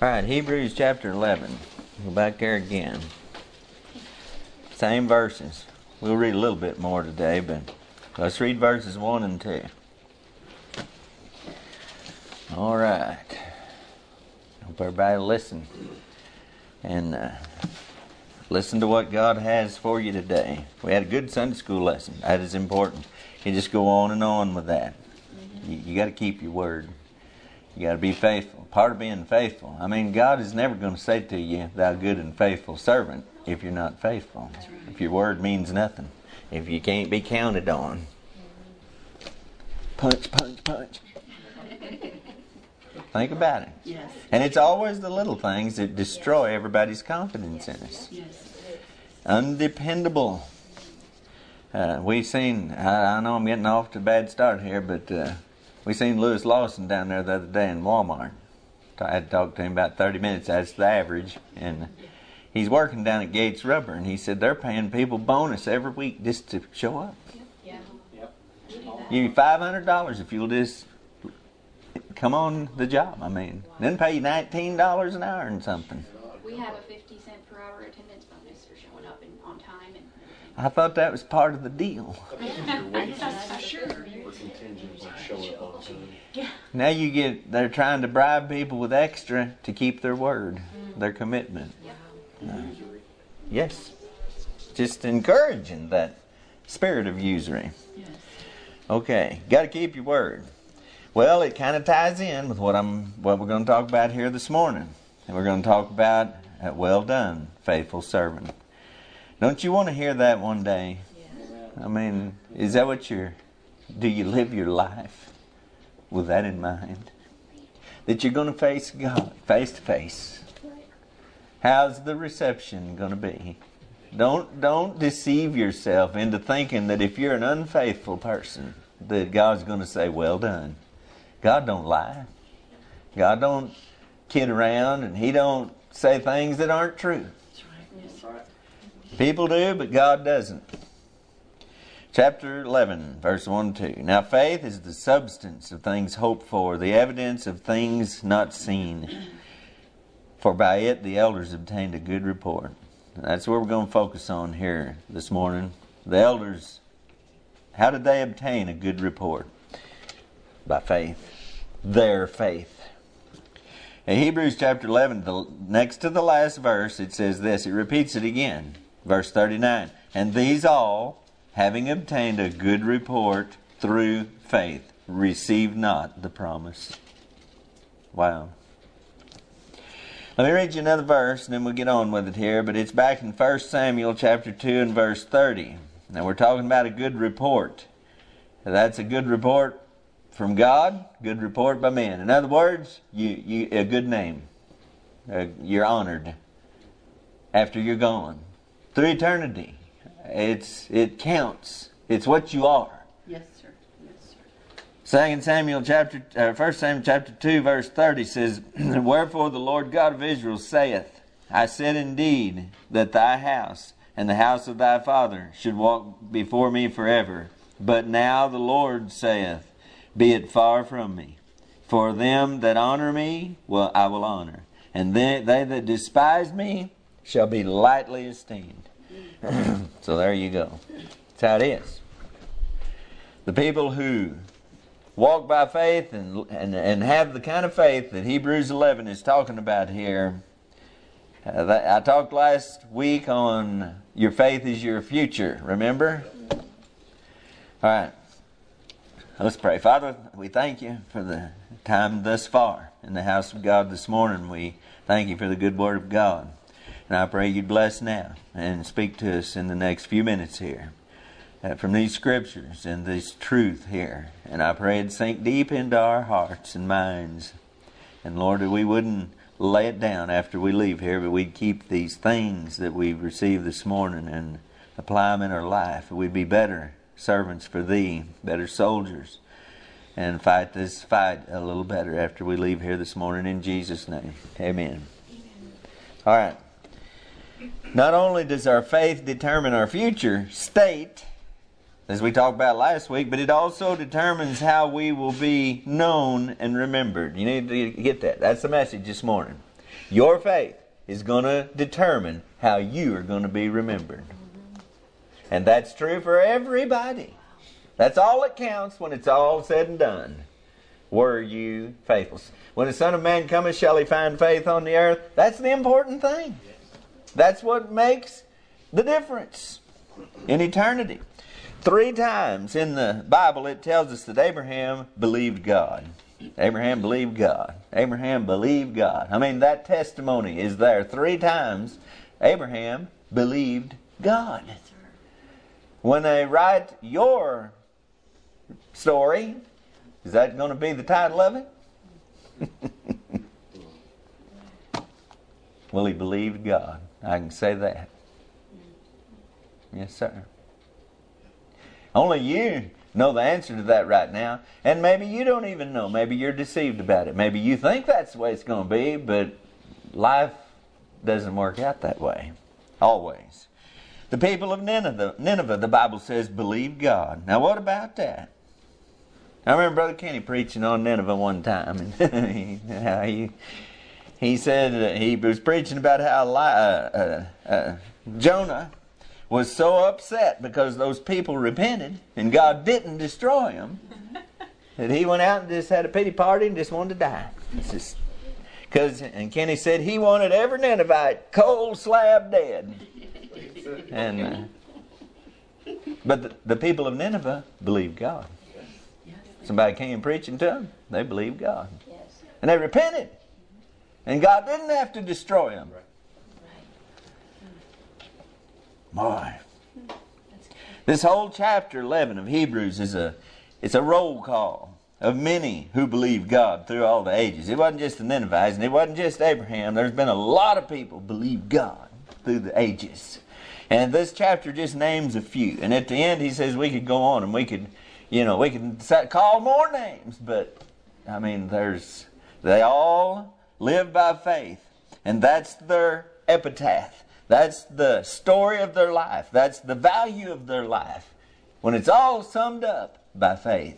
All right, Hebrews chapter 11. Go back there again. Same verses. We'll read a little bit more today, but let's read verses 1 and 2. All right. Hope everybody listen. And listen to what God has for you today. We had a good Sunday school lesson. That is important. You just go on and on with that. You got to keep your word. You got to be faithful. Part of being faithful. I mean, God is never going to say to you, "Thou good and faithful servant," if you're not faithful. If your word means nothing. If you can't be counted on. Punch, punch, punch. Think about it. Yes. And it's always the little things that destroy everybody's confidence in us. Yes. Undependable. We've seen, I know I'm getting off to a bad start here, but we seen Lewis Lawson down there the other day in Walmart. I had to talk to him about 30 minutes. That's the average. And he's working down at Gates Rubber, and he said they're paying people bonus every week just to show up. Yeah. Yep. Give you $500 if you'll just come on the job. I mean, then pay you $19 an hour and something. We have a 50-cent per hour attendance bonus for showing up on time and everything. I thought that was part of the deal. Sure. We're contingent on showing up on time. Now they're trying to bribe people with extra to keep their word, their commitment. Yes. Just encouraging that spirit of usury. Yes. Okay, got to keep your word. Well, it kind of ties in with what we're going to talk about here this morning. And we're going to talk about well done, faithful servant. Don't you want to hear that one day? Yes. I mean, is that do you live your life with that in mind? That you're going to face God face to face. How's the reception going to be? Don't deceive yourself into thinking that if you're an unfaithful person, that God's going to say, "Well done." God don't lie. God don't kid around, and He don't say things that aren't true. That's right. People do, but God doesn't. Chapter 11, verse 1 and 2. Now faith is the substance of things hoped for, the evidence of things not seen. For by it the elders obtained a good report. And that's what we're going to focus on here this morning. The elders, how did they obtain a good report? By faith. Their faith. In Hebrews chapter 11, next to the last verse, it says this. It repeats it again. Verse 39. And these all, having obtained a good report through faith, received not the promise. Wow. Let me read you another verse and then we'll get on with it here. But it's back in 1 Samuel chapter 2 and verse 30. Now we're talking about a good report. That's a good report from God, good report by men. In other words, you a good name. You're honored after you're gone. Through eternity. It counts. It's what you are. Yes, sir. Yes, sir. 1 Samuel chapter 2 verse 30 says, Wherefore the Lord God of Israel saith, I said indeed that thy house and the house of thy father should walk before me forever. But now the Lord saith, Be it far from me. For them that honor me, I will honor. And they that despise me shall be lightly esteemed. So there you go. That's how it is. The people who walk by faith and have the kind of faith that Hebrews 11 is talking about here. I talked last week on your faith is your future. Remember? All right. Let's pray. Father, we thank you for the time thus far in the house of God this morning. We thank you for the good word of God. And I pray you'd bless now and speak to us in the next few minutes here from these scriptures and this truth here. And I pray it'd sink deep into our hearts and minds. And Lord, that we wouldn't lay it down after we leave here, but we'd keep these things that we've received this morning and apply them in our life. We'd be better servants for Thee, better soldiers, and fight this fight a little better after we leave here this morning in Jesus' name. Amen. All right. Not only does our faith determine our future state, as we talked about last week, but it also determines how we will be known and remembered. You need to get that. That's the message this morning. Your faith is going to determine how you are going to be remembered. And that's true for everybody. That's all that counts when it's all said and done. Were you faithful? When the Son of Man cometh, shall he find faith on the earth? That's the important thing. That's what makes the difference in eternity. 3 times in the Bible it tells us that Abraham believed God. Abraham believed God. Abraham believed God. I mean, that testimony is there 3 times. Abraham believed God. When they write your story, is that going to be the title of it? Well, he believed God. I can say that. Yes, sir. Only you know the answer to that right now. And maybe you don't even know. Maybe you're deceived about it. Maybe you think that's the way it's going to be, but life doesn't work out that way. Always. The people of Nineveh, the Bible says, believed God. Now what about that? I remember Brother Kenny preaching on Nineveh one time. And he said he was preaching about how Jonah was so upset because those people repented and God didn't destroy them that he went out and just had a pity party and just wanted to die. And Kenny said he wanted every Ninevite cold slab dead. And but the people of Nineveh believed God. Somebody came preaching to them. They believed God. And they repented. And God didn't have to destroy them. Boy. This whole chapter 11 of Hebrews it's a roll call of many who believed God through all the ages. It wasn't just the Ninevites and it wasn't just Abraham. There's been a lot of people believe God through the ages. And this chapter just names a few. And at the end he says we could go on and we could call more names. But, I mean, they all live by faith. And that's their epitaph. That's the story of their life. That's the value of their life. When it's all summed up by faith,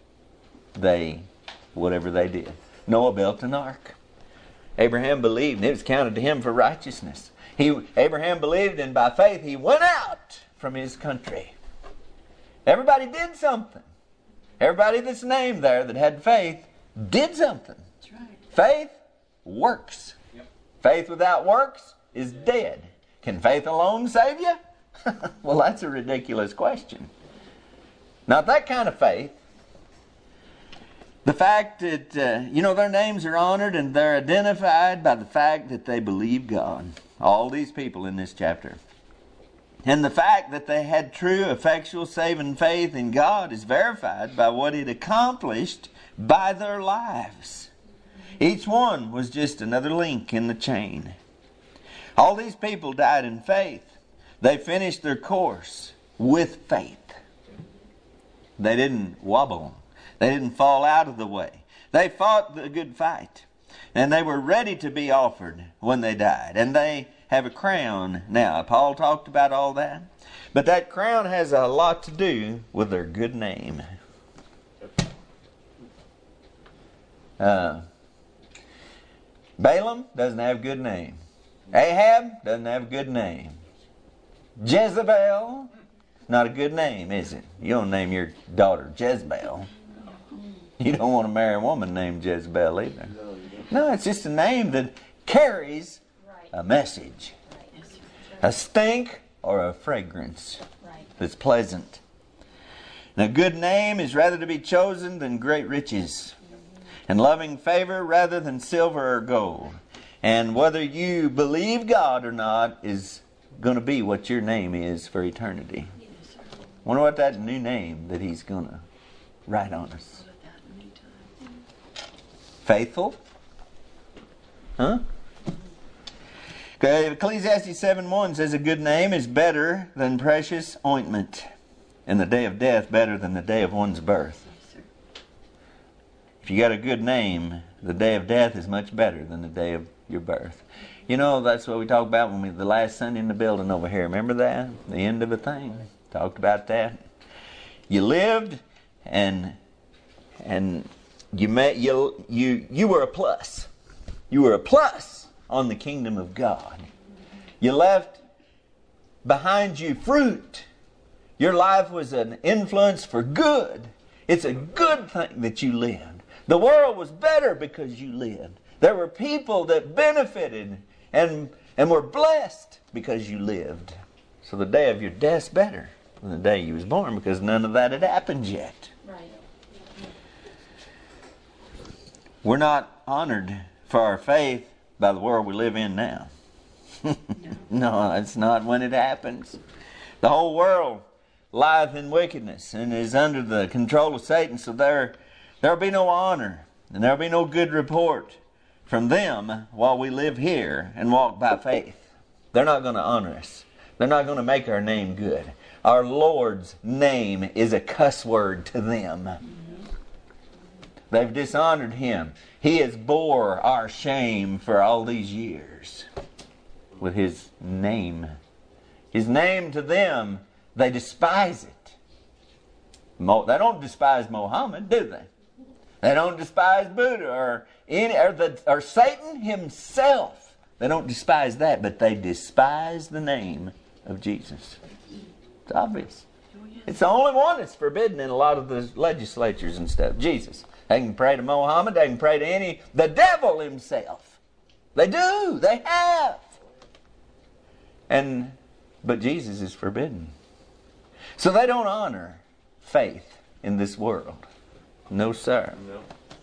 whatever they did. Noah built an ark. Abraham believed and it was counted to him for righteousness. Abraham believed and by faith he went out from his country. Everybody did something. Everybody that's named there that had faith did something. That's right. Faith works. Yep. Faith without works is dead. Can faith alone save you? Well, that's a ridiculous question. Not that kind of faith. The fact that, their names are honored and they're identified by the fact that they believe God. All these people in this chapter. And the fact that they had true, effectual, saving faith in God is verified by what it accomplished by their lives. Each one was just another link in the chain. All these people died in faith. They finished their course with faith. They didn't wobble. They didn't fall out of the way. They fought the good fight. And they were ready to be offered when they died. And they have a crown now. Paul talked about all that. But that crown has a lot to do with their good name. Balaam doesn't have a good name. Ahab doesn't have a good name. Jezebel, not a good name, is it? You don't name your daughter Jezebel. You don't want to marry a woman named Jezebel either. No, it's just a name that carries a message. A stink or a fragrance that's pleasant. And a good name is rather to be chosen than great riches. And loving favor rather than silver or gold. And whether you believe God or not is going to be what your name is for eternity. Wonder what that new name that He's going to write on us. Faithful? Huh? Okay, Ecclesiastes 7:1 says a good name is better than precious ointment, and the day of death better than the day of one's birth. If you got a good name, the day of death is much better than the day of your birth. You know, that's what we talked about when the last Sunday in the building over here. Remember that? The end of a thing. Talked about that. You lived and you were a plus. You were a plus on the kingdom of God. You left behind you fruit. Your life was an influence for good. It's a good thing that you lived. The world was better because you lived. There were people that benefited and were blessed because you lived. So the day of your death's better than the day you was born, because none of that had happened yet. Right. We're not honored for our faith by the world we live in now. No, it's not when it happens. The whole world lieth in wickedness and is under the control of Satan, so there'll be no honor and there'll be no good report from them while we live here and walk by faith. They're not going to honor us. They're not going to make our name good. Our Lord's name is a cuss word to them. They've dishonored Him. He has bore our shame for all these years with His name. His name to them, they despise it. They don't despise Mohammed, do they? They don't despise Buddha or Satan himself. They don't despise that, but they despise the name of Jesus. It's obvious. It's the only one that's forbidden in a lot of the legislatures and stuff. Jesus. They can pray to Mohammed. They can pray to the devil himself. They do. They have. But Jesus is forbidden. So they don't honor faith in this world. No, sir. No.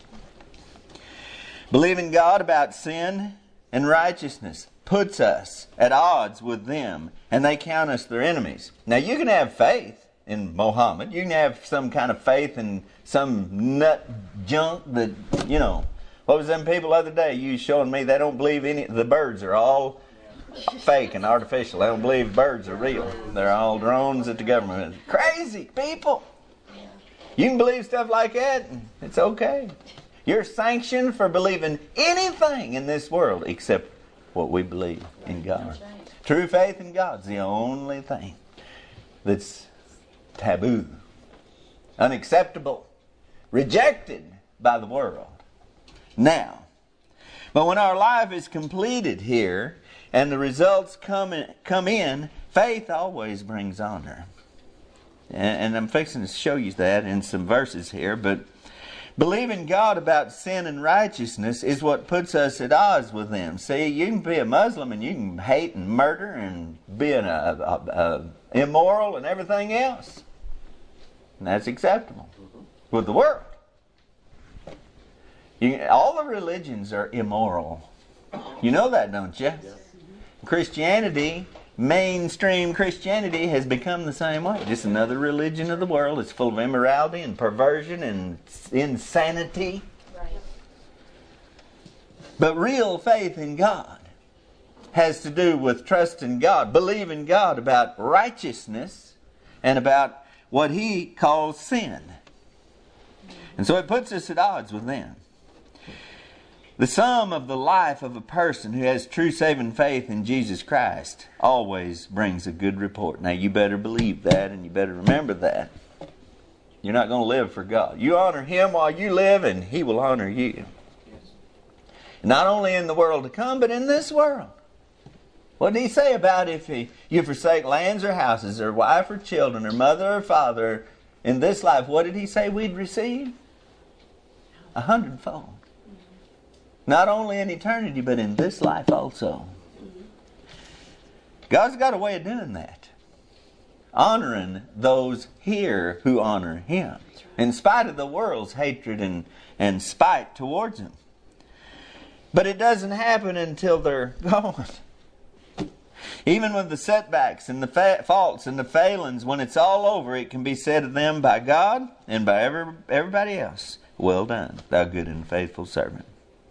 Believing God about sin and righteousness puts us at odds with them, and they count us their enemies. Now, you can have faith in Mohammed. You can have some kind of faith in some nut junk that, what was them people the other day? You showing me they don't believe the birds are all fake and artificial. They don't believe birds are real. They're all drones that the government. Crazy people. You can believe stuff like that, and it's okay. You're sanctioned for believing anything in this world except what we believe in God. True faith in God's the only thing that's taboo, unacceptable, rejected by the world. Now, but when our life is completed here and the results come in, faith always brings honor. And I'm fixing to show you that in some verses here, but believing God about sin and righteousness is what puts us at odds with them. See, you can be a Muslim and you can hate and murder and be immoral and everything else. And that's acceptable with the world. All the religions are immoral. You know that, don't you? Yes. Christianity, mainstream Christianity, has become the same way. Just another religion of the world. It's full of immorality and perversion and insanity. Right. But real faith in God has to do with trusting God, believing God about righteousness and about what He calls sin. And so it puts us at odds with them. The sum of the life of a person who has true saving faith in Jesus Christ always brings a good report. Now you better believe that and you better remember that. You're not going to live for God. You honor Him while you live and He will honor you. Not only in the world to come, but in this world. What did He say about if you forsake lands or houses or wife or children or mother or father in this life? What did He say we'd receive? 100-fold. Not only in eternity, but in this life also. God's got a way of doing that. Honoring those here who honor Him. In spite of the world's hatred and spite towards Him. But it doesn't happen until they're gone. Even with the setbacks and the faults and the failings, when it's all over, it can be said of them by God and by everybody else, "Well done, thou good and faithful servant."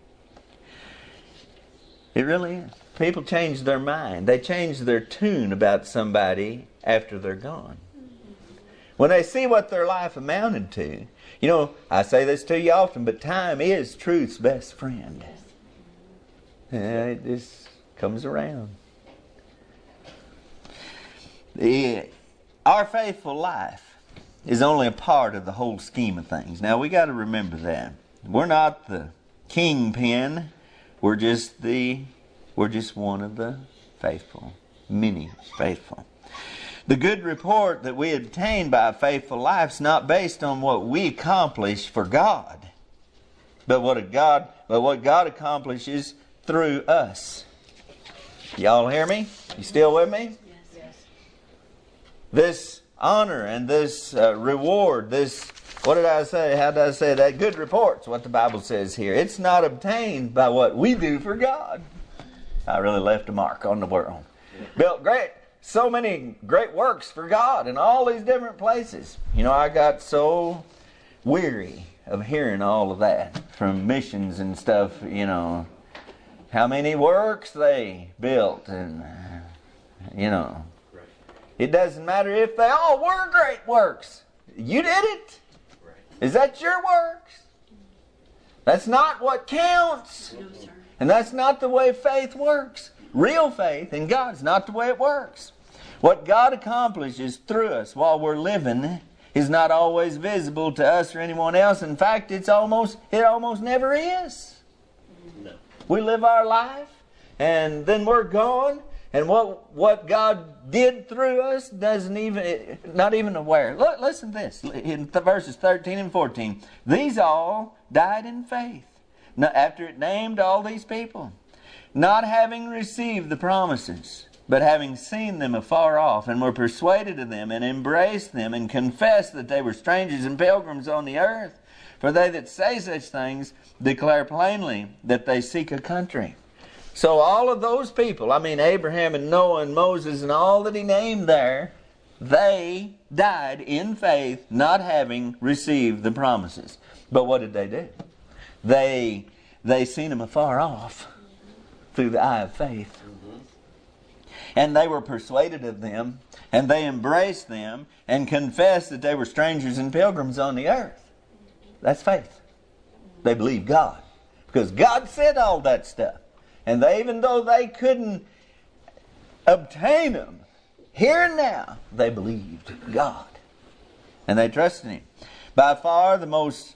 It really is. People change their mind. They change their tune about somebody after they're gone. When they see what their life amounted to. I say this to you often, but time is truth's best friend. It just comes around. Our faithful life is only a part of the whole scheme of things. Now we got to remember that. We're not the kingpin. We're just the We're just one of the faithful, many faithful. The good report that we obtain by a faithful life is not based on what we accomplish for God, but what God accomplishes through us. Y'all hear me? You still with me? Yes. This honor and this reward, this, what did I say? How did I say that? Good report's what the Bible says here. It's not obtained by what we do for God. I really left a mark on the world. Built so many great works for God in all these different places. You know, I got so weary of hearing all of that from missions and stuff, you know. How many works they built, and, you know. Right. It doesn't matter if they all were great works. You did it. Right. Is that your works? That's not what counts. No, sir. And that's not the way faith works. Real faith in God is not the way it works. What God accomplishes through us while we're living is not always visible to us or anyone else. In fact, it almost never is. No. We live our life, and then we're gone, and what God did through us not even aware. Look, listen to this in verses 13 and 14. These all died in faith. Now, after it named all these people, not having received the promises, but having seen them afar off, and were persuaded of them, and embraced them, and confessed that they were strangers and pilgrims on the earth. For they that say such things declare plainly that they seek a country. So all of those people, Abraham and Noah and Moses and all that he named there, they died in faith, not having received the promises. But what did they do? They seen them afar off through the eye of faith. And they were persuaded of them, and they embraced them, and confessed that they were strangers and pilgrims on the earth. That's faith. They believed God, because God said all that stuff. And even though they couldn't obtain them here and now, they believed God. And they trusted Him. By far most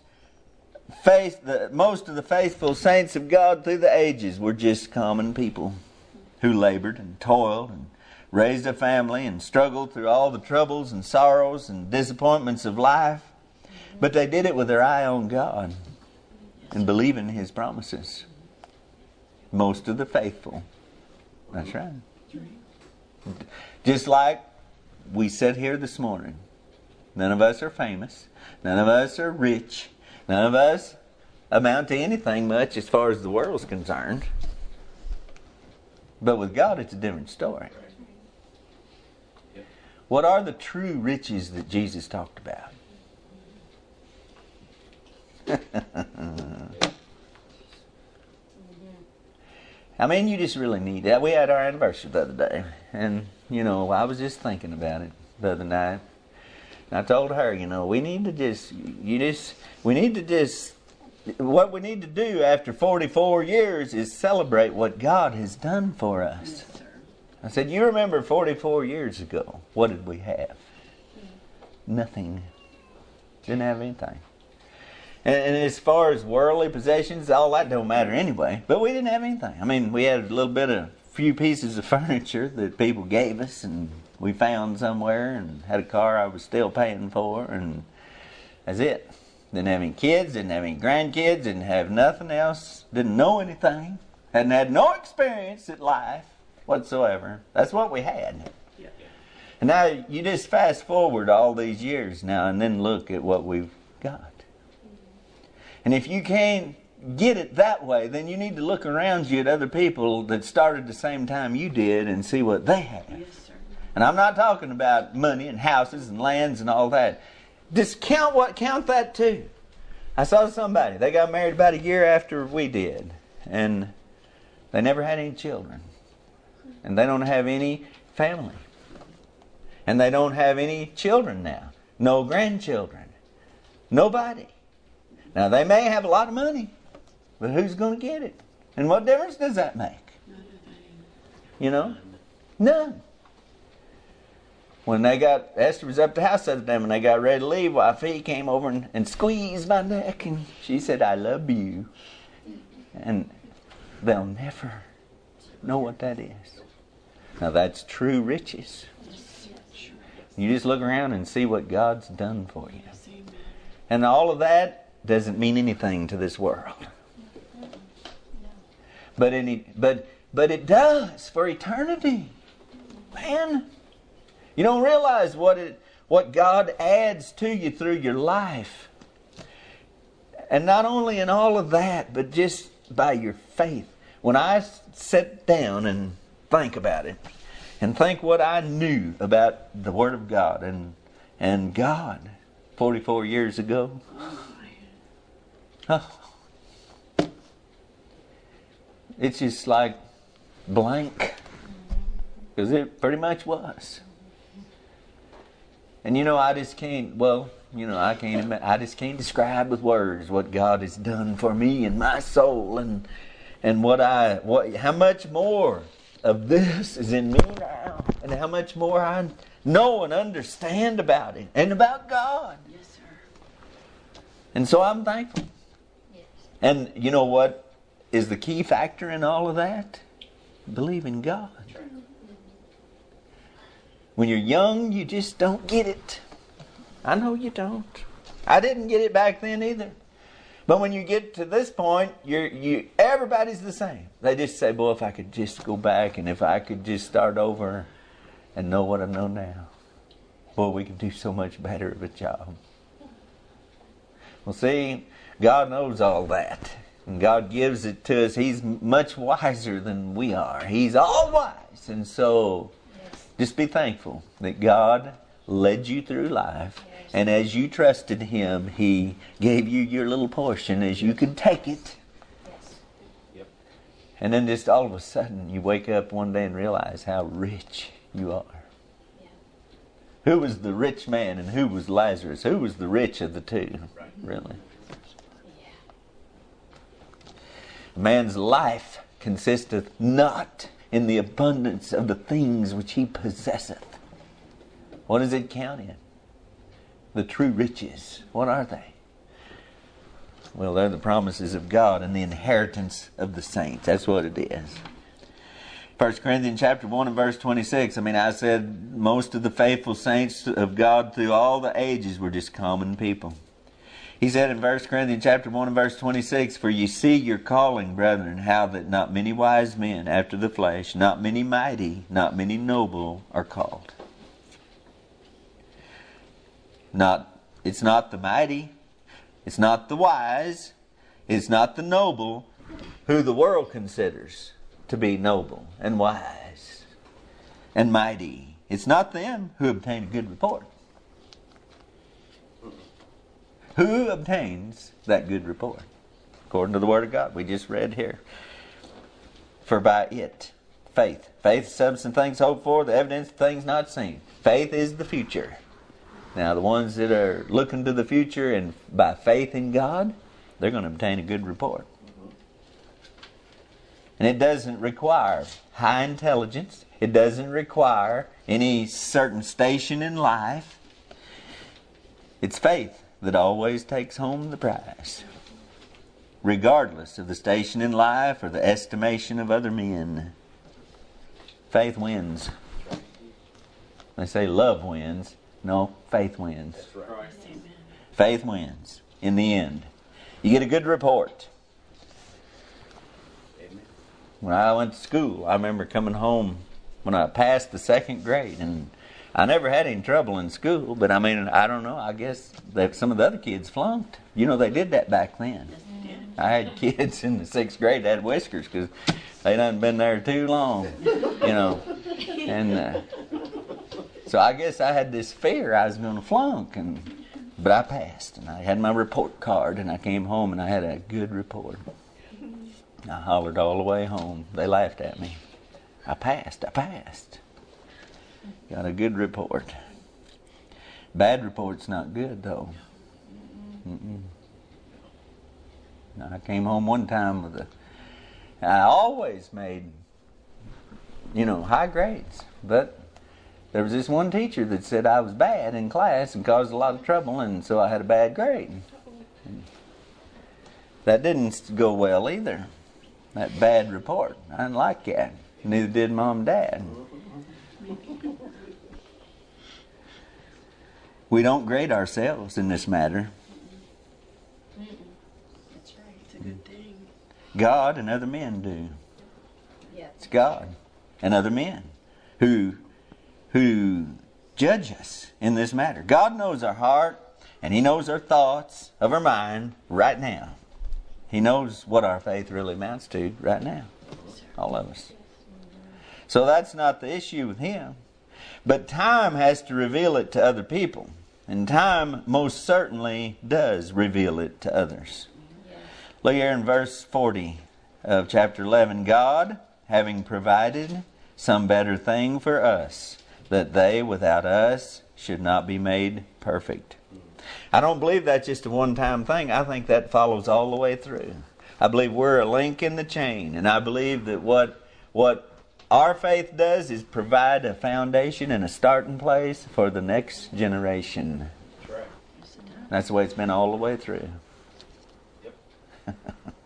of the faithful saints of God through the ages were just common people who labored and toiled and raised a family and struggled through all the troubles and sorrows and disappointments of life. But they did it with their eye on God and believing His promises. Most of the faithful. That's right. Just like we said here this morning, none of us are famous. None of us are rich. None of us amount to anything much as far as the world's concerned. But with God, it's a different story. What are the true riches that Jesus talked about? You just really need that. We had our anniversary the other day, and I was just thinking about it the other night. And I told her, what we need to do after 44 years is celebrate what God has done for us. Yes, sir. I said, you remember 44 years ago, what did we have? Nothing. Didn't have anything. And as far as worldly possessions, all that don't matter anyway. But we didn't have anything. We had a few pieces of furniture that people gave us, and we found somewhere, and had a car I was still paying for, and that's it. Didn't have any kids, didn't have any grandkids, didn't have nothing else, didn't know anything, hadn't had no experience at life whatsoever. That's what we had. Yeah. And now you just fast forward all these years now and then look at what we've got. And if you can't get it that way, then you need to look around you at other people that started the same time you did and see what they have. Yes, sir. And I'm not talking about money and houses and lands and all that. Just count that too. I saw somebody, they got married about a year after we did, and they never had any children. And they don't have any family. And they don't have any children now. No grandchildren. Nobody. Now, they may have a lot of money, but who's going to get it? And what difference does that make? None. When Esther was up at the house the other day, when they got ready to leave, Wifey came over and squeezed my neck, and she said, I love you. And they'll never know what that is? Now that's true riches. You just look around and see what God's done for you. And all of that doesn't mean anything to this world. But it does for eternity. Man, you don't realize what God adds to you through your life. And not only in all of that, but just by your faith. When I sit down and think about it, and think what I knew about the Word of God and God 44 years ago. Oh, it's just like blank. Because it pretty much was. And I just can't, I just can't describe with words what God has done for me and my soul and how much more of this is in me now, and how much more I know and understand about it and about God. Yes, sir. And so I'm thankful. Yes. And you know what is the key factor in all of that? Believe in God. When you're young, you just don't get it. I know you don't. I didn't get it back then either. But when you get to this point, everybody's the same. They just say, boy, if I could just go back and if I could just start over and know what I know now, boy, we could do so much better of a job. Well, see, God knows all that. And God gives it to us. He's much wiser than we are. He's all wise. And so just be thankful that God led you through life. And as you trusted Him, He gave you your little portion as you could take it. Yes. Yep. And then just all of a sudden you wake up one day and realize how rich you are. Yeah. Who was the rich man and who was Lazarus? Who was the rich of the two? Right. Really? Yeah. A man's life consisteth not in the abundance of the things which he possesseth. What does it count in? The true riches. What are they? Well, they're the promises of God and the inheritance of the saints. That's what it is. 1 Corinthians chapter 1 and verse 26. I said most of the faithful saints of God through all the ages were just common people. He said in 1 Corinthians chapter 1 and verse 26, for ye see your calling, brethren, how that not many wise men after the flesh, not many mighty, not many noble are called. It's not the mighty, it's not the wise, it's not the noble, who the world considers to be noble and wise and mighty. It's not them who obtain a good report. Who obtains that good report? According to the Word of God we just read here. For by it, faith. Faith is the substance of things hoped for, the evidence of things not seen. Faith is the future. Now the ones that are looking to the future and by faith in God, they're going to obtain a good report. And it doesn't require high intelligence. It doesn't require any certain station in life. It's faith that always takes home the prize, regardless of the station in life or the estimation of other men. Faith wins. They say love wins. No, faith wins. That's right. Amen. Faith wins in the end. You get a good report. Amen. When I went to school, I remember coming home when I passed the second grade, and I never had any trouble in school, but I don't know, I guess that some of the other kids flunked. They did that back then. I had kids in the 6th grade that had whiskers because they done been there too long, and so I guess I had this fear I was going to flunk, but I passed, and I had my report card, and I came home, and I had a good report. I hollered all the way home. They laughed at me. I passed. Got a good report. Bad report's not good, though. I came home one time I always made, high grades, but there was this one teacher that said I was bad in class and caused a lot of trouble, and so I had a bad grade. That didn't go well either. That bad report. I didn't like that. Neither did Mom and Dad. We don't grade ourselves in this matter. That's right. It's a good thing. God and other men do. Yeah. It's God and other men who judge us in this matter. God knows our heart, and He knows our thoughts of our mind right now. He knows what our faith really amounts to right now. All of us. So that's not the issue with Him. But time has to reveal it to other people. And time most certainly does reveal it to others. Yeah. Look here in verse 40 of chapter 11. God, having provided some better thing for us, that they without us should not be made perfect. I don't believe that's just a one-time thing. I think that follows all the way through. I believe we're a link in the chain. And I believe that what our faith does is provide a foundation and a starting place for the next generation. That's right. That's the way it's been all the way through. Yep.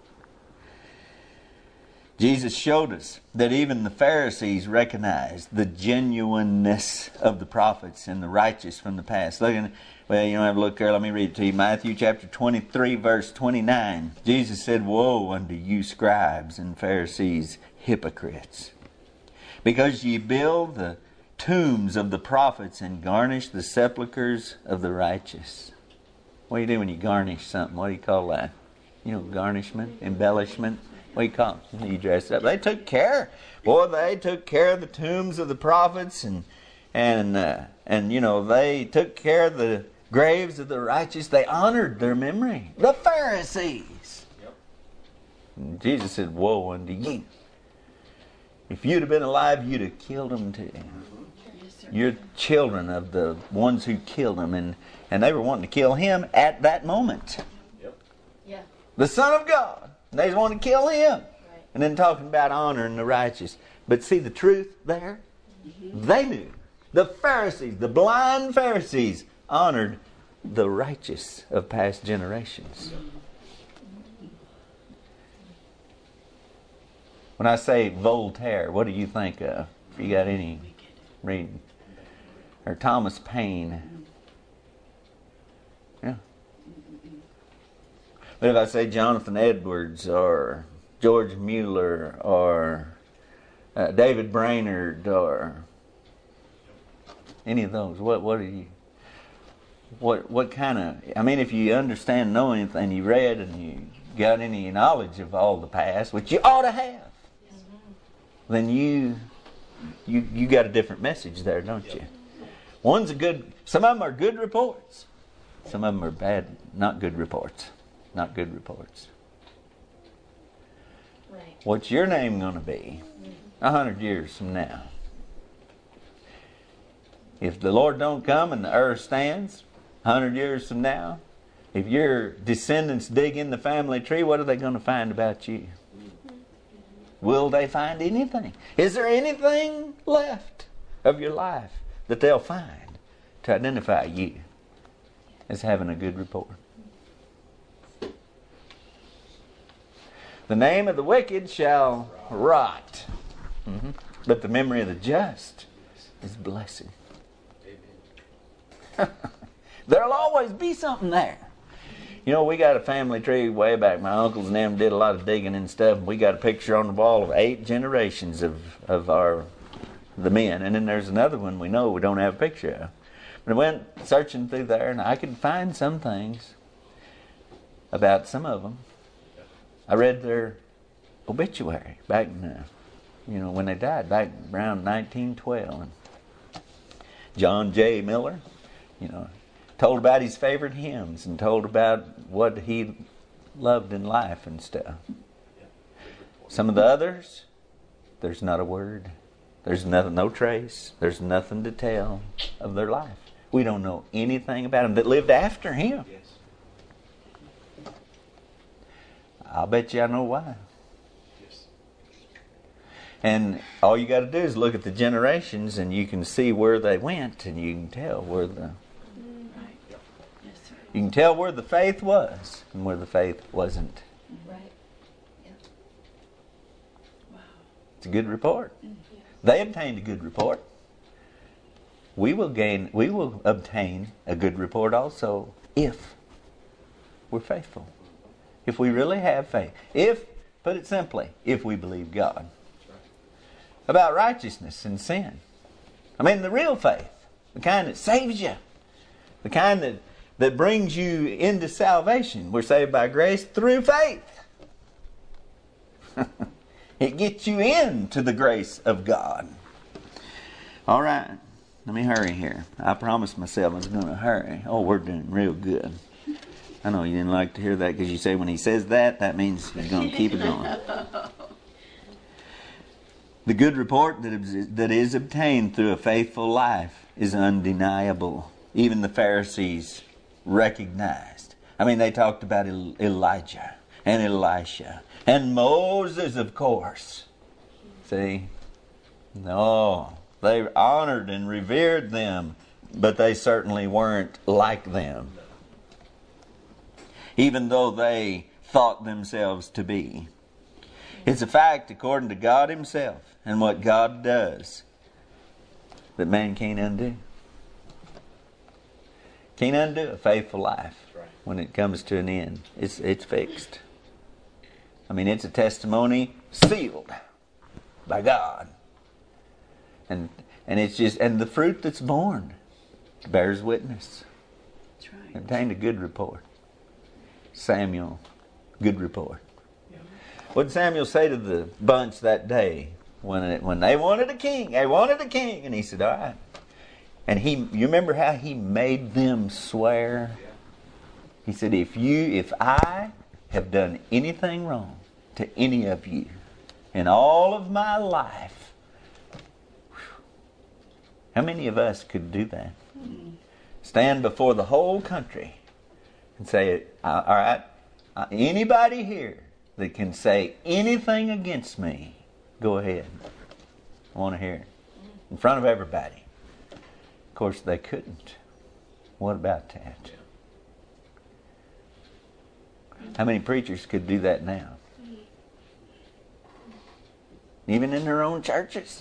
Jesus showed us that even the Pharisees recognized the genuineness of the prophets and the righteous from the past. Look, well, you don't have to look there. Let me read it to you. Matthew chapter 23, verse 29. Jesus said, "Woe unto you, scribes and Pharisees, hypocrites! Because ye build the tombs of the prophets and garnish the sepulchres of the righteous." What do you do when you garnish something? What do you call that? You know, garnishment, embellishment. What do you call it? You dress it up. They took care. Boy, they took care of the tombs of the prophets and you know, they took care of the graves of the righteous. They honored their memory. The Pharisees. Yep. And Jesus said, "Woe unto you. If you'd have been alive, you'd have killed them too. Yes, sir. You're children of the ones who killed him." And they were wanting to kill him at that moment. Yep. Yeah. The Son of God. And they just wanted to kill him. Right. And then talking about honoring the righteous. But see the truth there? They knew. The Pharisees, the blind Pharisees, honored the righteous of past generations. When I say Voltaire, what do you think of? If you got any reading. Or Thomas Paine. Yeah. But if I say Jonathan Edwards or George Mueller or David Brainerd or any of those, what kind of, I mean, if you understand, know anything, you read and you got any knowledge of all the past, which you ought to have, then you got a different message there, don't you? One's a good, some of them are good reports. Some of them are bad, not good reports. Not good reports. Right. What's your name going to be 100 years from now? If the Lord don't come and the earth stands 100 years from now, if your descendants dig in the family tree, what are they going to find about you? Will they find anything? Is there anything left of your life that they'll find to identify you as having a good report? The name of the wicked shall rot, but the memory of the just is blessed. There'll always be something there. You know, we got a family tree way back. My uncles and them did a lot of digging and stuff. And we got a picture on the wall of 8 generations of the men. And then there's another one we know we don't have a picture of. But I went searching through there, and I could find some things about some of them. I read their obituary back in, when they died, back around 1912. And John J. Miller, told about his favorite hymns and told about what he loved in life and stuff. Some of the others, there's not a word. There's nothing, no trace. There's nothing to tell of their life. We don't know anything about them that lived after him. Yes. I'll bet you I know why. Yes. And all you got to do is look at the generations and you can see where they went, and you can tell where you can tell where the faith was and where the faith wasn't. Right. Yeah. It's a good report. They obtained a good report. We will obtain a good report also if we're faithful. If we really have faith. Put it simply, if we believe God. About righteousness and sin. I mean, the real faith. The kind that saves you. The kind that brings you into salvation. We're saved by grace through faith. It gets you into the grace of God. All right. Let me hurry here. I promised myself I was going to hurry. Oh, we're doing real good. I know you didn't like to hear that because you say when he says that, that means he's going to keep it going. The good report that is obtained through a faithful life is undeniable. Even the Pharisees recognized. I mean, they talked about Elijah and Elisha and Moses, of course. See? No, they honored and revered them, but they certainly weren't like them. Even though they thought themselves to be. It's a fact, according to God Himself and what God does, that man can't undo. Can't undo a faithful life when it comes to an end. It's fixed. I mean, it's a testimony sealed by God. And it's just, and the fruit that's born bears witness. That's right. Obtained a good report. Samuel, good report. What did Samuel say to the bunch that day when they wanted a king? They wanted a king, and he said, "All right." And you remember how he made them swear? He said, "If I have done anything wrong to any of you in all of my life," how many of us could do that? Stand before the whole country and say, "All right, anybody here that can say anything against me, go ahead. I want to hear it." In front of everybody. Of course, they couldn't. What about that? How many preachers could do that now? Even in their own churches?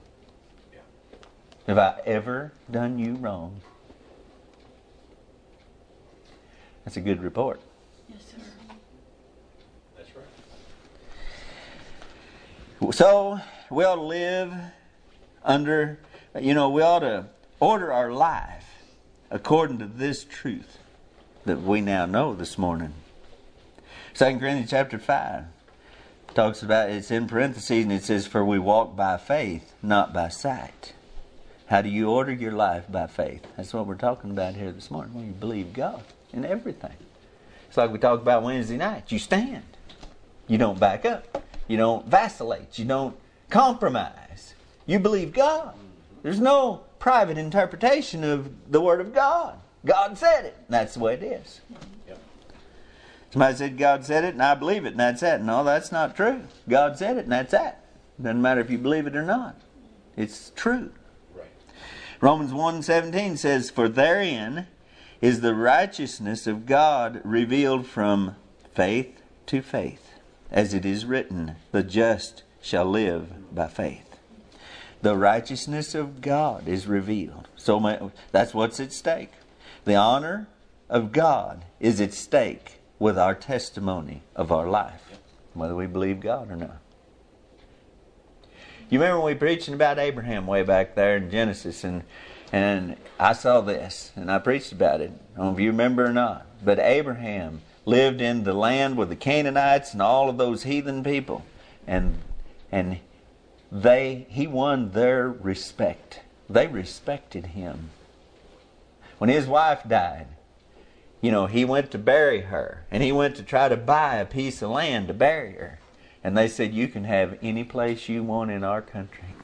Have I ever done you wrong? That's a good report. Yes, sir. That's right. So, we ought to live under, we ought to order our life according to this truth that we now know this morning. 2 Corinthians chapter 5 talks about, it's in parentheses, and it says, "For we walk by faith, not by sight." How do you order your life? By faith. That's what we're talking about here this morning. When you believe God in everything. It's like we talked about Wednesday night. You stand. You don't back up. You don't vacillate. You don't compromise. You believe God. There's no private interpretation of the Word of God. God said it. And that's the way it is. Yep. Somebody said God said it and I believe it and that's that. No, that's not true. God said it and that's that. Doesn't matter if you believe it or not. It's true. Right. Romans 1:17 says, "For therein is the righteousness of God revealed from faith to faith. As it is written, the just shall live by faith." The righteousness of God is revealed. So that's what's at stake. The honor of God is at stake with our testimony of our life, whether we believe God or not. You remember we preaching about Abraham way back there in Genesis, and I saw this, and I preached about it. I don't know if you remember or not. But Abraham lived in the land with the Canaanites and all of those heathen people. And he won their respect. They respected him. When his wife died, he went to bury her. And he went to try to buy a piece of land to bury her. And they said, "You can have any place you want in our country.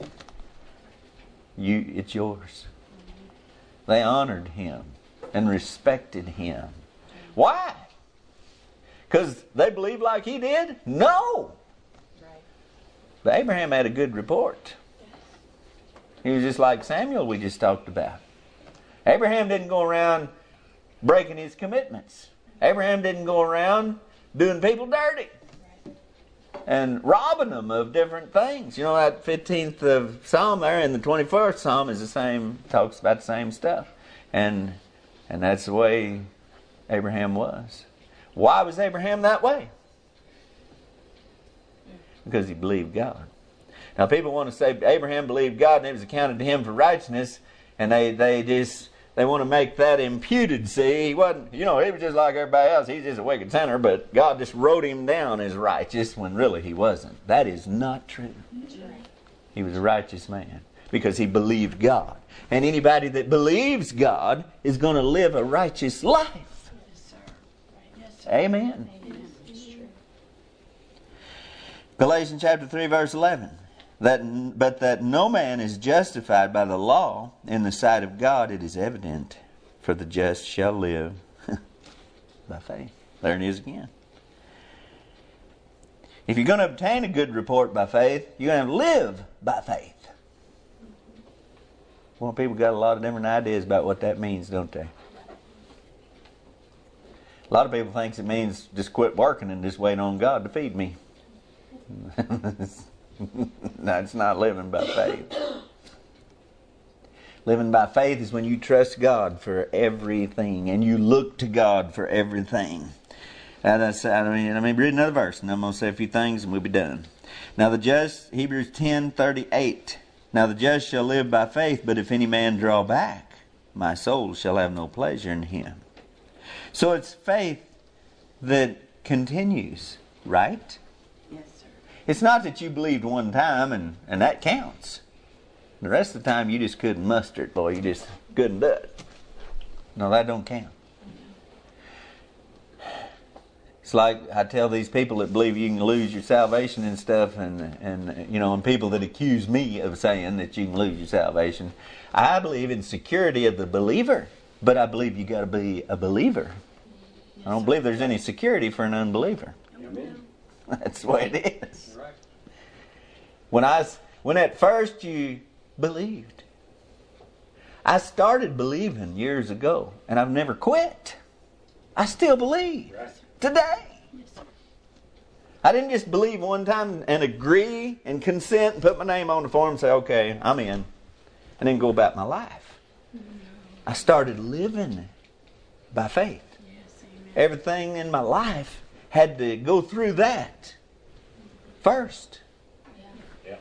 It's yours." They honored him and respected him. Why? Because they believed like he did? No. Right. But Abraham had a good report. He was just like Samuel we just talked about. Abraham didn't go around breaking his commitments. Abraham didn't go around doing people dirty. and robbing them of different things. You know, that 15th of Psalm there and the 21st Psalm is the same, talks about the same stuff. And that's the way Abraham was. Why was Abraham that way? Because he believed God. Now people want to say Abraham believed God and it was accounted to him for righteousness, and they want to make that imputed. See, he wasn't, he was just like everybody else. He's just a wicked sinner, but God just wrote him down as righteous when really he wasn't. That is not true. He was a righteous man because he believed God. And anybody that believes God is going to live a righteous life. Yes, sir. Yes, sir. Amen. It's true. Galatians chapter 3 verse 11. But that no man is justified by the law in the sight of God, it is evident, for the just shall live by faith. There it is again. If you're going to obtain a good report by faith, you're going to live by faith. Well, people got a lot of different ideas about what that means, don't they? A lot of people think it means just quit working and just wait on God to feed me. That's not living by faith. Living by faith is when you trust God for everything and you look to God for everything. And let me read another verse and I'm going to say a few things and we'll be done. Now the just, Hebrews 10:38. Now the just shall live by faith, but if any man draw back, my soul shall have no pleasure in him. So it's faith that continues, right? Yes, sir. It's not that you believed one time and that counts. The rest of the time you just couldn't muster it, boy. You just couldn't do it. No, that don't count. It's like I tell these people that believe you can lose your salvation and stuff, and people that accuse me of saying that you can lose your salvation. I believe in security of the believer, but I believe you got to be a believer. I don't believe there's any security for an unbeliever. Amen. That's the way it is. Right. When at first you believed, I started believing years ago, and I've never quit. I still believe Right. today. Yes, sir. I didn't just believe one time and agree and consent and put my name on the form and say, okay, I'm in, and then go about my life. I started living by faith. Yes, amen. Everything in my life had to go through that first. Yeah.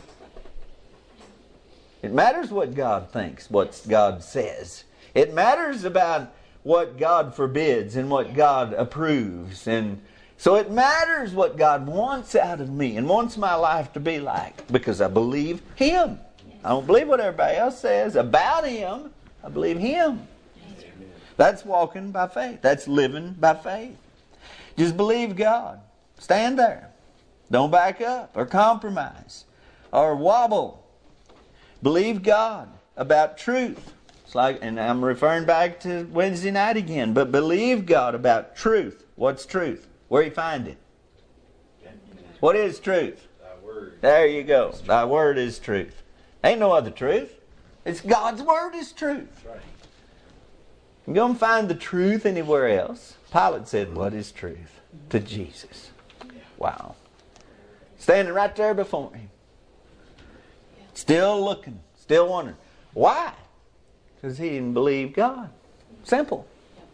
It matters what God thinks, what God says. It matters about what God forbids and what God approves. And so it matters what God wants out of me and wants my life to be like, because I believe Him. I don't believe what everybody else says about Him. I believe Him. That's walking by faith. That's living by faith. Just believe God. Stand there. Don't back up or compromise or wobble. Believe God about truth. It's like, and I'm referring back to Wednesday night again, but believe God about truth. What's truth? Where you find it? What is truth? Thy word. There you go. Thy word is truth. Ain't no other truth. It's God's word is truth. That's right. You go and find the truth anywhere else. Pilate said, what is truth? To Jesus. Wow. Standing right there before him. Still looking. Still wondering. Why? Because he didn't believe God. Simple.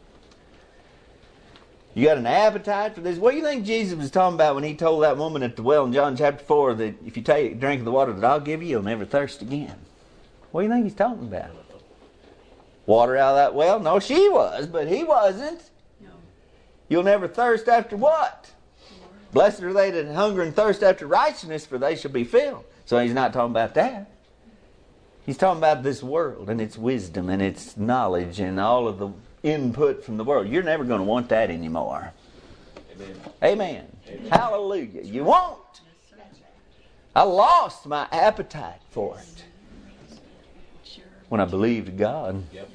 You got an appetite for this? What do you think Jesus was talking about when he told that woman at the well in John chapter 4 that if you drink of the water that I'll give you, you'll never thirst again? What do you think he's talking about? Water out of that well? No, she was, but he wasn't. No. You'll never thirst after what? Lord. Blessed are they that hunger and thirst after righteousness, for they shall be filled. So he's not talking about that. He's talking about this world and its wisdom and its knowledge and all of the input from the world. You're never going to want that anymore. Amen. Amen. Amen. Hallelujah. You won't. I lost my appetite for it Sure. when I believed God. Yep.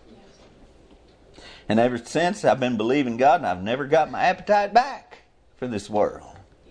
And ever since I've been believing God, and I've never got my appetite back for this world.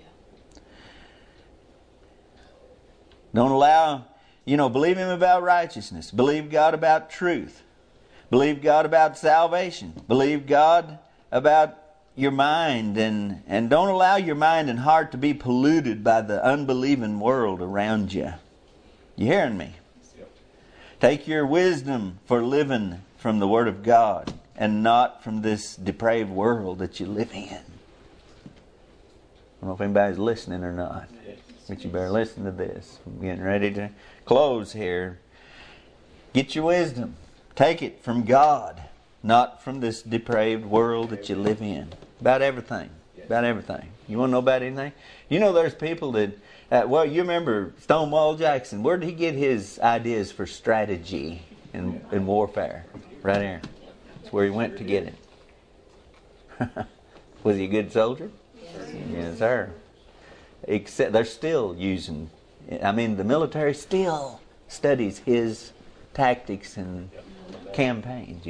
Don't allow, believe Him about righteousness. Believe God about truth. Believe God about salvation. Believe God about your mind and don't allow your mind and heart to be polluted by the unbelieving world around you. You hearing me? Yep. Take your wisdom for living from the Word of God and not from this depraved world that you live in. I don't know if anybody's listening or not, but you better listen to this. I'm getting ready to close here. Get your wisdom. Take it from God, not from this depraved world that you live in. About everything. About everything. You want to know about anything? You know there's people that, well, you remember Stonewall Jackson. Where did he get his ideas for strategy in warfare? Right there. That's where he went to get it. Was he a good soldier? Yes, sir. Except they're still using, the military still studies his tactics and campaigns,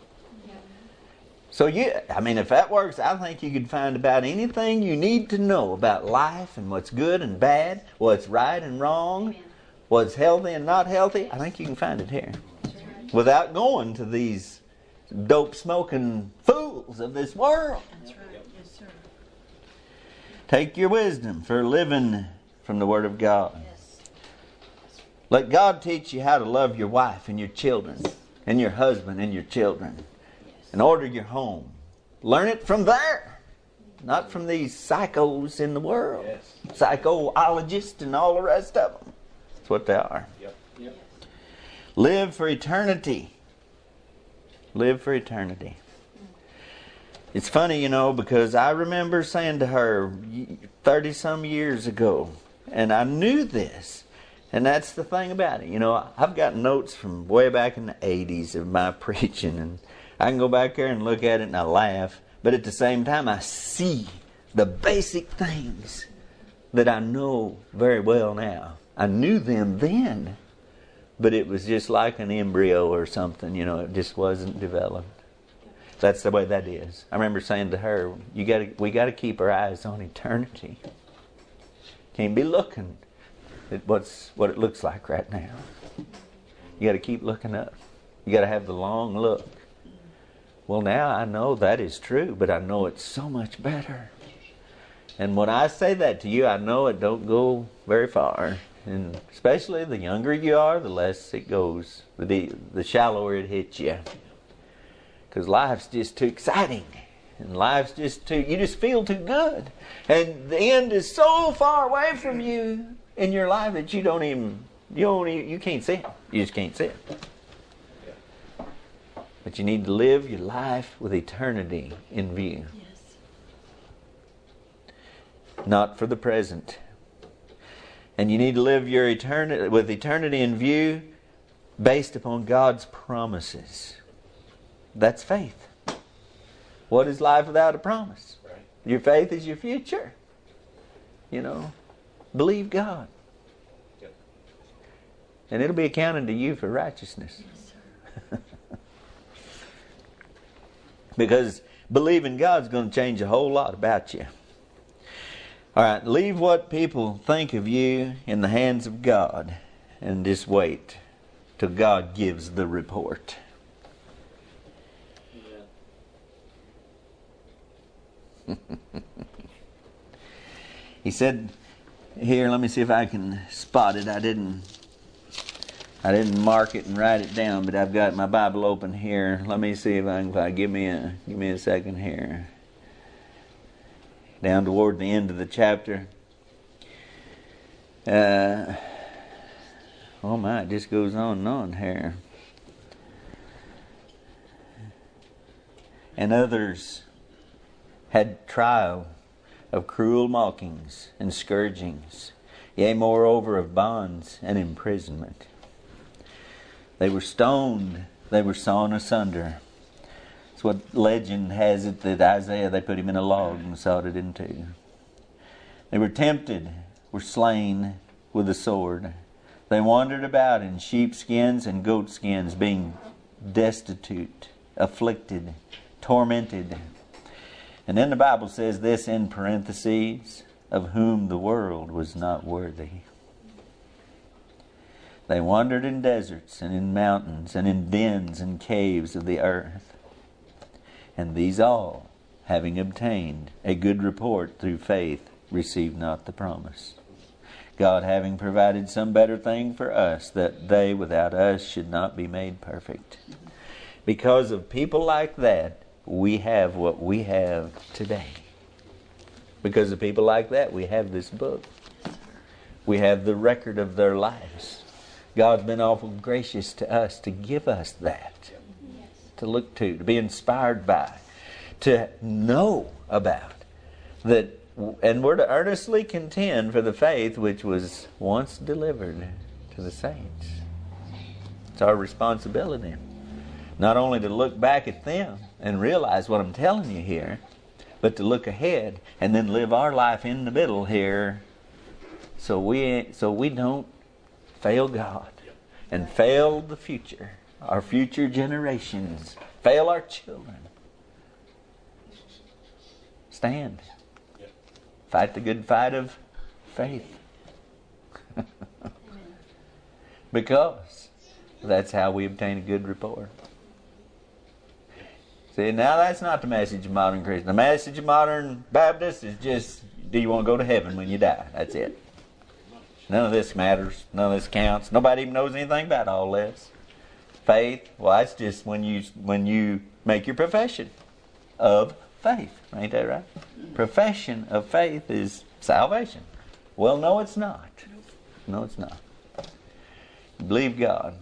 So if that works, I think you could find about anything you need to know about life and what's good and bad, what's right and wrong, what's healthy and not healthy. I think you can find it here. Without going to these dope-smoking fools of this world. That's right. Yes, sir. Take your wisdom for living from the Word of God. Yes. Let God teach you how to love your wife and your children and your husband and your children and order your home. Learn it from there, not from these psychos in the world. Yes. Psychologists and all the rest of them. That's what they are. Yep. Yep. Live for eternity. Live for eternity. It's funny, because I remember saying to her 30-some years ago, and I knew this, and that's the thing about it. I've got notes from way back in the 80s of my preaching, and I can go back there and look at it and I laugh, but at the same time I see the basic things that I know very well now. I knew them then, but it was just like an embryo or something, it just wasn't developed. That's the way that is. I remember saying to her, we got to keep our eyes on eternity. Can't be looking at what it looks like right now. You got to keep looking up. You got to have the long look. Well, now I know that is true, but I know it's so much better. And when I say that to you, I know it don't go very far. And especially the younger you are, the less it goes. The shallower it hits you. Because life's just too exciting. And life's just you just feel too good. And the end is so far away from you in your life that you can't see it. You just can't see it. But you need to live your life with eternity in view. Yes. Not for the present. And you need to live your eternity with eternity in view based upon God's promises. That's faith. What is life without a promise? Right. Your faith is your future. Believe God. Yep. And it'll be accounted to you for righteousness. Yes, sir. Because believing God's going to change a whole lot about you. All right, leave what people think of you in the hands of God and just wait till God gives the report. He said, here, let me see if I can spot it. I didn't mark it and write it down, but I've got my Bible open here. Let me see if I can give me a second here. Down toward the end of the chapter. Oh my, it just goes on and on here. And others had trial of cruel mockings and scourgings, yea, moreover of bonds and imprisonment. They were stoned, they were sawn asunder. That's what legend has it that Isaiah, they put him in a log and sawed it in two. They were tempted, were slain with the sword. They wandered about in sheepskins and goatskins, being destitute, afflicted, tormented. And then the Bible says this in parentheses, of whom the world was not worthy. They wandered in deserts and in mountains and in dens and caves of the earth. And these all having obtained a good report through faith, received not the promise. God having provided some better thing for us, that they without us should not be made perfect. Because of people like that, we have what we have today. Because of people like that, we have this book. We have the record of their lives. God's been awful gracious to us to give us that. To look to be inspired by, to know about. That, and we're to earnestly contend for the faith which was once delivered to the saints. It's our responsibility. Not only to look back at them and realize what I'm telling you here, but to look ahead and then live our life in the middle here so we don't fail God and fail the future, our future generations, fail our children. Stand. Fight the good fight of faith. Because that's how we obtain a good report. See, now that's not the message of modern Christian. The message of modern Baptists is just, do you want to go to heaven when you die? That's it. None of this matters. None of this counts. Nobody even knows anything about all this. Faith, well, that's just when you make your profession of faith. Ain't that right? Profession of faith is salvation. Well, no, it's not. No, it's not. You believe God.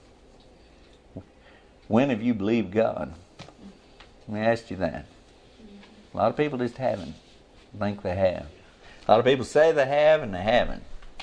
When have you believed God? Let me ask you that. A lot of people just haven't. Think they have. A lot of people say they have and they haven't.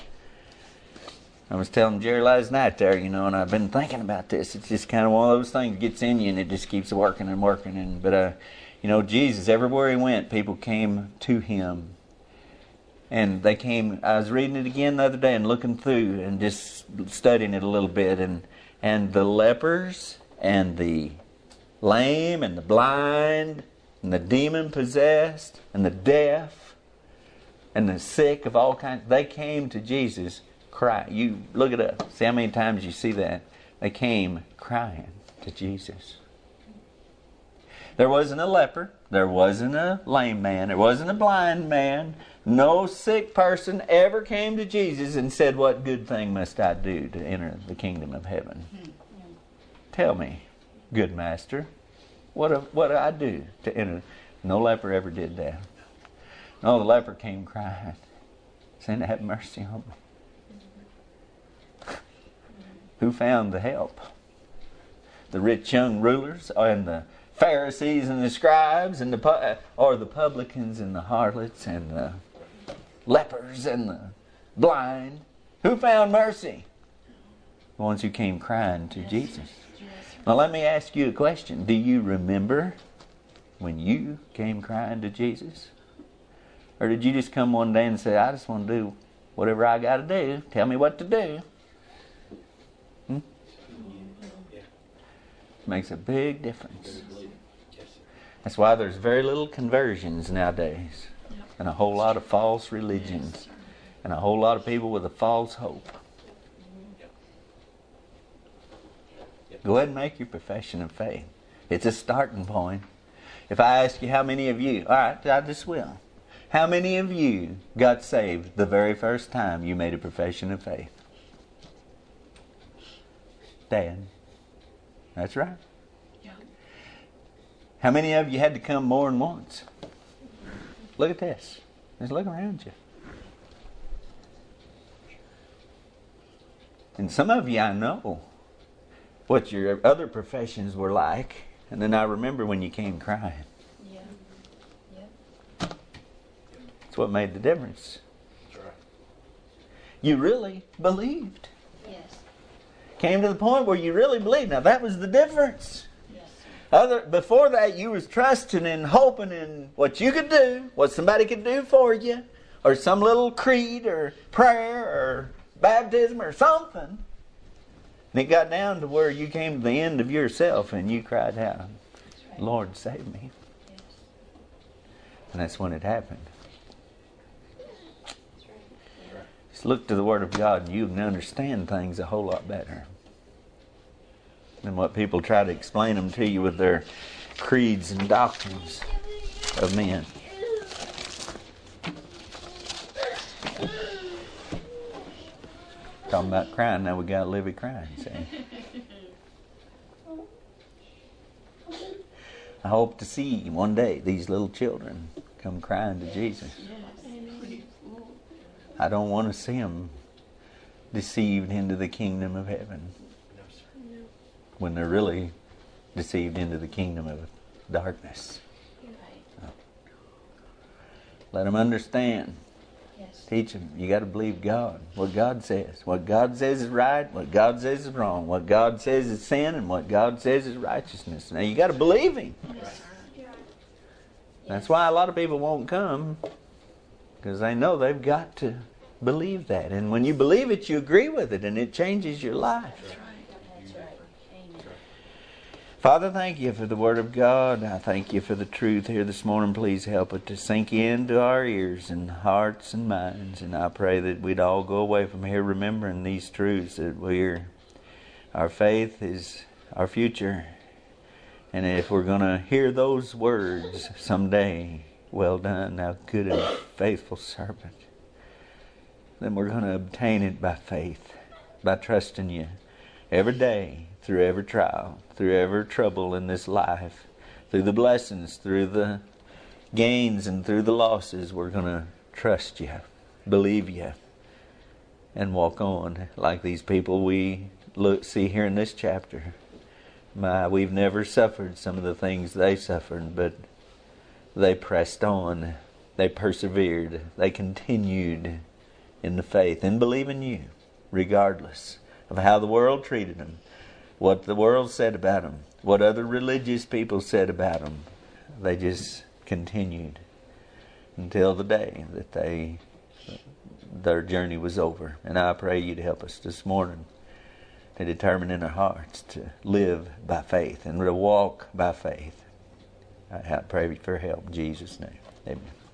I was telling Jerry last night there, and I've been thinking about this. It's just kind of one of those things that gets in you and it just keeps working and working. But Jesus, everywhere he went, people came to him. And they came, I was reading it again the other day and looking through and just studying it a little bit. And the lepers and the lame and the blind and the demon-possessed and the deaf and the sick of all kinds, they came to Jesus crying. You look it up. See how many times you see that. They came crying to Jesus. There wasn't a leper. There wasn't a lame man. There wasn't a blind man. No sick person ever came to Jesus and said, what good thing must I do to enter the kingdom of heaven? Tell me, good master, what do I do to enter? No leper ever did that. No, the leper came crying, saying, have mercy on me. Who found the help? The rich young rulers and the Pharisees and the scribes and or the publicans and the harlots and the lepers and the blind. Who found mercy? The ones who came crying to Jesus. Now let me ask you a question. Do you remember when you came crying to Jesus? Or did you just come one day and say, I just want to do whatever I got to do. Tell me what to do. Makes a big difference. That's why there's very little conversions nowadays. And a whole lot of false religions. And a whole lot of people with a false hope. Go ahead and make your profession of faith. It's a starting point. If I ask you how many of you, all right, I just will. How many of you got saved the very first time you made a profession of faith? Dad. That's right. Yeah. How many of you had to come more than once? Look at this. Just look around you. And some of you I know what your other professions were like. And then I remember when you came crying. Yeah. Yep. That's what made the difference. That's right. You really believed. Yes. Came to the point where you really believed. Now that was the difference. Yes. Before that, you was trusting and hoping in what you could do, what somebody could do for you, or some little creed or prayer or baptism or something. And it got down to where you came to the end of yourself and you cried out, Right. Lord, save me. Yes. And that's when it happened. That's right. Yeah. Just look to the Word of God and you can understand things a whole lot better than what people try to explain them to you with their creeds and doctrines. of men. Talking about crying, now we got Livy crying, see? I hope to see one day these little children come crying to Jesus. I don't want to see them deceived into the kingdom of heaven when they're really deceived into the kingdom of darkness. Let them understand. Yes. Teach them. You got to believe God. What God says. What God says is right. What God says is wrong. What God says is sin, and what God says is righteousness. Now you got to believe Him. That's why a lot of people won't come, because they know they've got to believe that. And when you believe it, you agree with it, and it changes your life. That's right. Amen. Father, thank you for the Word of God. I thank you for the truth here this morning. Please help it to sink into our ears and hearts and minds. And I pray that we'd all go away from here remembering these truths, that our faith is our future. And if we're going to hear those words someday, well done, thou good and faithful servant, then we're going to obtain it by faith, by trusting you every day, through every trial, through every trouble in this life, through the blessings, through the gains, and through the losses. We're going to trust you, believe you, and walk on like these people we see here in this chapter. We've never suffered some of the things they suffered, but they pressed on, they persevered, they continued in the faith and believe in you, regardless of how the world treated them, what the world said about them, what other religious people said about them. They just continued until the day that their journey was over. And I pray you to help us this morning to determine in our hearts to live by faith and to walk by faith. I pray for help in Jesus' name. Amen.